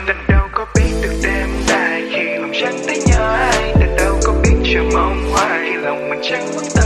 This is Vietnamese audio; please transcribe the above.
tình đâu có biết được đêm nay khi lòng chẳng thấy nhớ ai, tình đâu có biết chờ mong hoài khi lòng mình chẳng vững tay.